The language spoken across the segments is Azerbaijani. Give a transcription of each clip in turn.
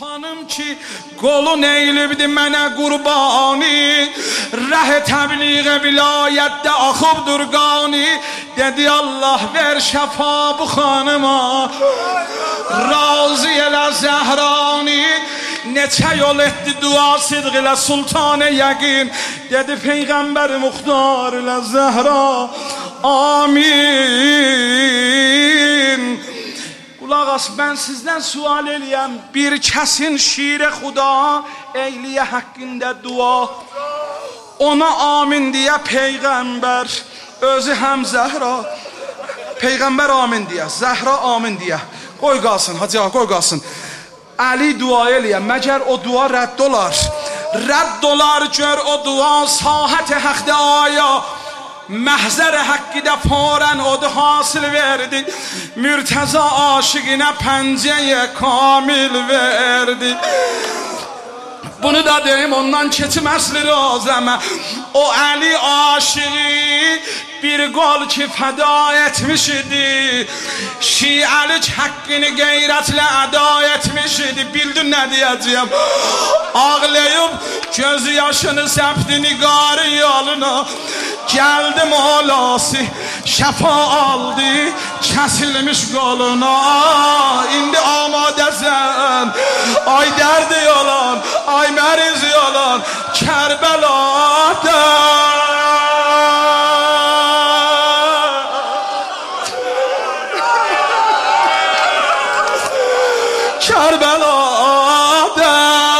Xanım ki qolun eğilibdi mənə qurbani, rəh-i təbliğ-i vilayətdə axıbdır qani. Dedi Allah ver şəfa bu xanıma, razı elə Zəhrani. Neçə yol etdi dua sidq ilə sultan-ı yəqin. Dedi Peyğəmbər Muxtar ilə Zəhra amin. Qulaq as, mən sizdən sual eləyəm, bir kəsin şiir-i xuda eyliyə haqqında dua, ona amin deyə Peyğəmbər özü həm Zəhra. Peyğəmbər amin deyə, Zəhra amin deyə. Qoy qalsın, hacı ağa, qoy qalsın. Əli dua eləyə, məgər o dua rədd olar. Rədd olar gör o dua sahət-i həqdə aya. Məhzər həqqidə forən odu hasil verdi. Mürtəza aşıqinə pəncəyə kamil verdi. Bunu da deyim, ondan keçim əsli rozəmə. O Əli aşığı bir qol ki fəda etmiş idi. Şiəlik haqqını qeyrətlə əda etmiş idi. Bildin nə deyəcəyəm? Ağlayıb göz yaşını səpdi niqarı yoluna. Gəldi molası şəfa aldı kəsilmiş qoluna. İndi amadəsən ay dərdi olan, ay mərizi olan Kərbəlada. Kərbəlada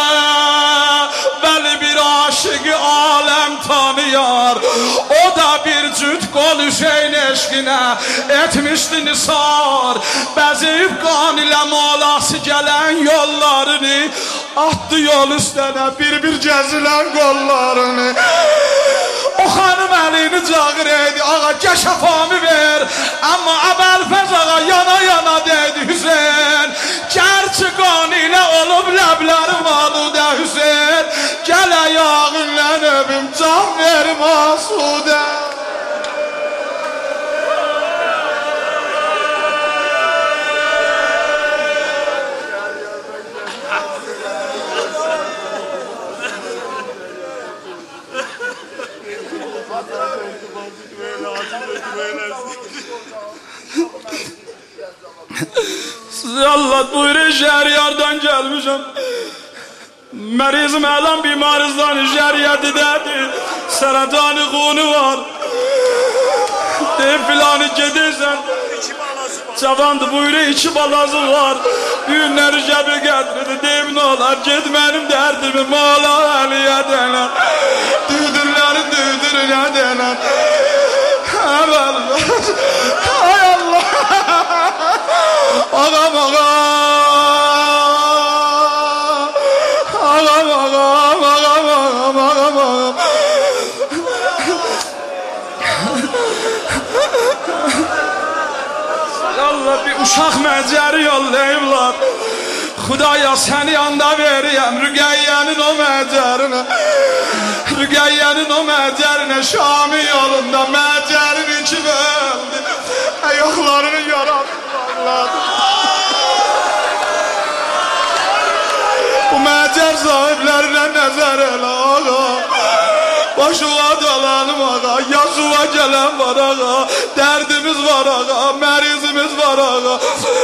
vəli bir aşıqı aləm tanıyar. O da bir cüt qol Hüseyin eşqinə etmişdi nisar. Bəziyib qan ilə molası gələn yollarını, atdı yol üstənə bir gəzilən qollarını. O xanım əlini cağır eydi, ağa gəl şəfamı ver. Amma Əbəlfəz ağa yana yana deydi Hüseyin, gərçi qan ilə olub ləblərim aludə Hüseyin, gəl ayağınla öpüm can verim asudə. Size Allah buyurur, şehriyardan gelmişim. Mərizim əlam bimarizdan şehriyadidir. Sərətanı xunu var. Deyib filanı gedirsən. Cavandı buyurur, 2 balası var. Düğünləri gəbi gətirirdi. Deyib nə olar, get mənim dərdimi mala əliyə dənən. Düydürləri düydürünə dənən. Əvəl ay Allah. Ağam ağam. Ağam ağam, ağam ağam, ağam ağam. Allah bir uşaq məcəri yollayıblar. Xudaya səni yanda veriyəm Rüqəyyənin o məcərinə. Rüqəyyənin o məcərinə Şami yolunda məcərin 2 böldü. Ayaqlarını yarattı. Bu məcər sahiblərinə nəzər elə ağa. Başıva dalanım ağa, yazıva gələn var ağa. Dərdimiz var ağa, mərizimiz var ağa.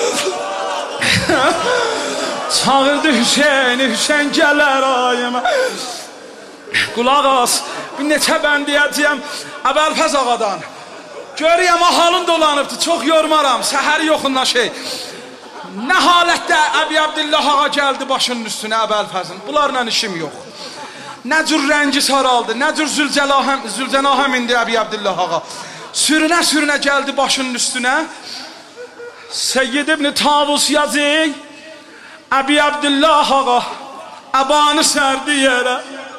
Çağırdı Hüseyni, Hüseyin gələr ayıma. Qulaq as, bir neçə bənd deyəcəyəm Əbəlfəz ağadan. Görəyəm halın dolanıbdır, çox yormaram, səhər yoxundan şey. Nə halətdə Əbi Abdillah ağa gəldi başının üstünə Əbəlfəzin, bunlarla işim yox. Nə cür rəngi saraldı, nə cür zülcənahəm indi Əbi Abdillah ağa. Sürünə gəldi başının üstünə. Seyyid ibn Tavus yazı, Əbi Abdillah ağa əbanı sərdi yerə.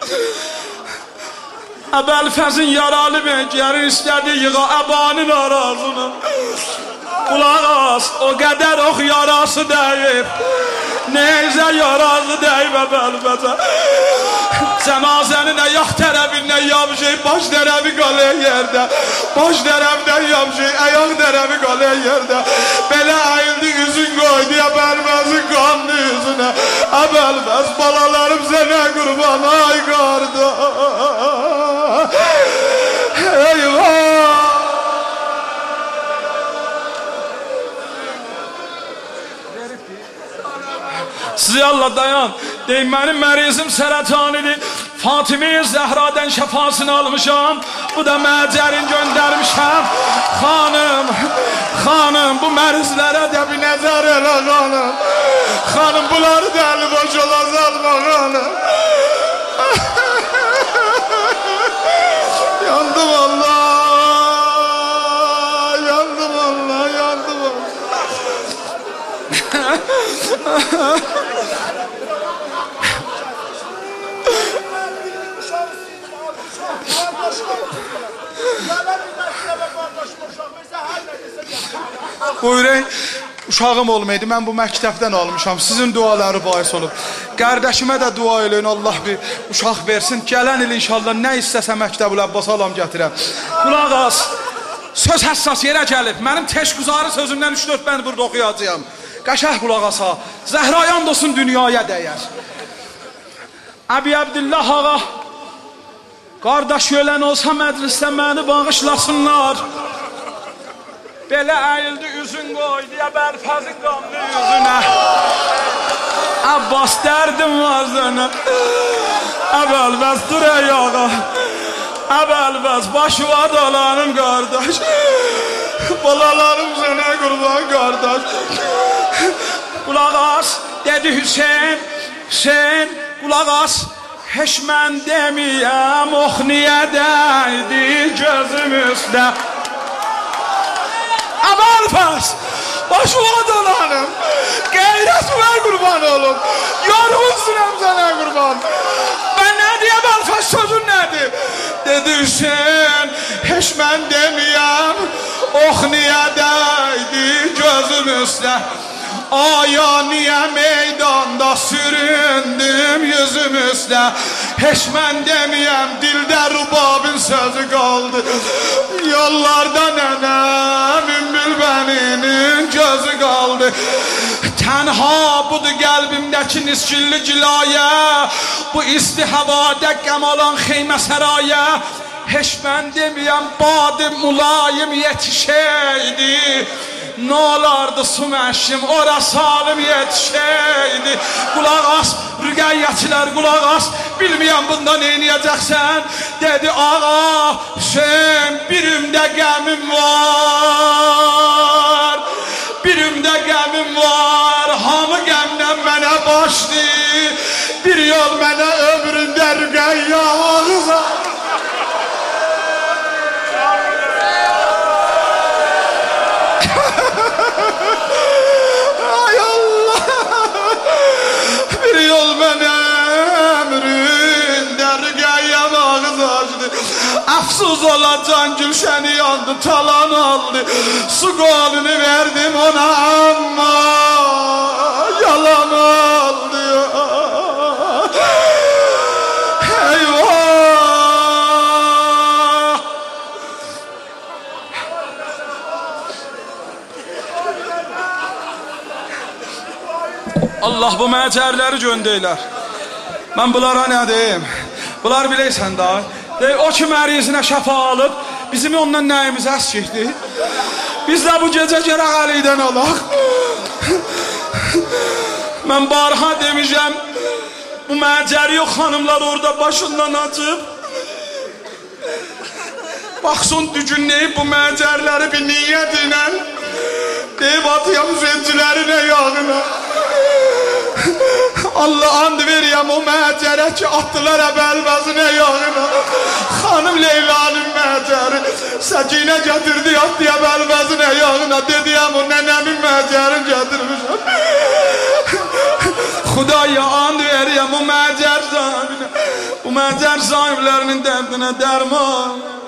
Əbəlfəzin yaralı bəngərin istədi yığa əbanın arazını. Qulaq as, o qədər ox yarası dəyib. Neyse yarazı deybe bəlbəzə. Cənazənin ayaq tərəfindən yapışır, baş tərəfi qalır yerdə. Baş tərəfdən yapışır, ayaq tərəfi qalır yerdə. Belə əyildi, üzün qoydu ya bəlbəzin qanlı yüzünə. Bəlbəz, balalarım sənə qurban, ay qardaş. Eyvah! Sizi Allah dayan. Deyim, mənim mərizim sərətanidir. Fatime-i Zəhradən şəfasını almışam. Bu da məcərin göndərmişəm. Xanım, bu mərizlərə də bir nəzər elə xanım. Xanım, bunları da əli boş olaz alma xanım. Yandım Allah. Yandım Allah. Yandım Allah. Buyurun, uşağım olmaydı, mən bu məktəbdən almışam, sizin duaları bahis olub. Qardaşımə də dua eləyin, Allah bir uşaq versin, gələn il inşallah nə istəsə Məktəbül Abbas alam gətirəm. Qulaq as, söz həssas yerə gəlib, mənim teşgüzarı sözümdən 3-4 bənd burada oxuyacağım. Qaşaq qulaq asa, Zəhrayan olsun dünyaya dəyər. Əbi Əbdillah ağa, qardaş ölən olsa məclisdə məni bağışlasınlar. Belə əyildi, üzün qoydu ya bəlfəzin qanlı yüzünə. Abbas dərdim var sənə. Əbəlbəz dur ey ağa. Əbəlbəz başıva dolanım qardaş. Balalarım sənə qurban qardaş. Qulaq as, dedi Hüseyin, qulaq as. Heç mən demiyəm, ox niyə dəydi gözüm üstə. Əbəlbəz, başıma dolanım, qeyrət ver qurban olum, yorğunsunam sənə qurban. Mən nə deyə Əbəlbəz, sözün nədir? Dedi Hüseyin, heç mən demiyəm, ox niyə dəydi gözüm üstə. Aya niyə meydanda süründüm yüzüm üstə. Heç mən demiyəm, dildə rubabın sözü qaldı. Yollarda nənəm, Ümmülbəninin gözü qaldı. Tənha budur qəlbimdəki niskilli cilayə, bu istihavadə qəm alan xeymə sərayə. Heç mən demiyəm, badı mulayim yetişəydi. Nə olardı su məşim, ora salim yetişəydi. Qulaq as, rüqəyyətçilər qulaq as, bilməyəm bunda neynəyəcəksən. Dedi ağa, Hüseyin, birimdə qəmim var. Birimdə qəmim var, hamı qəmdən mənə başdı. Bir yol mənə ömründə rüqəyyə ağıza. Ay Allah, bir yol mənə ömründə rüqəyyəm ağız açdı. Əfsus olacan gülşəni yandı, talan aldı. Su qolunu verdim ona amma yalan oldu. Eyvah! Allah bu məcərləri göndəylər. Mən bunlara nə deyim? Bunlar biləysən da. O ki mərizinə şəfa alıb, bizim ondan nəyimiz əskikdir? Biz də bu gecə gərək Əlidən alaq. Mən barha demişəm, bu məcəri yox xanımlar orada başından açıb. Baxsın dücünləyib bu məcərləri bir niyyət ilə. Deyib atıyam zəncilərinə yağına. Allah and veriyəm o məcərə ki, atdılar Əbəlbəzinə yağına. Xanım Leylanın məcəri Səkinə gətirdi, atdı Əbəlbəzinə yağına. Dediyəm o nənəmin məcərini gətirmişəm. Xudaya and veriyəm o məcər sahibinə. Bu məcər sahiblərinin dərdinə dərman.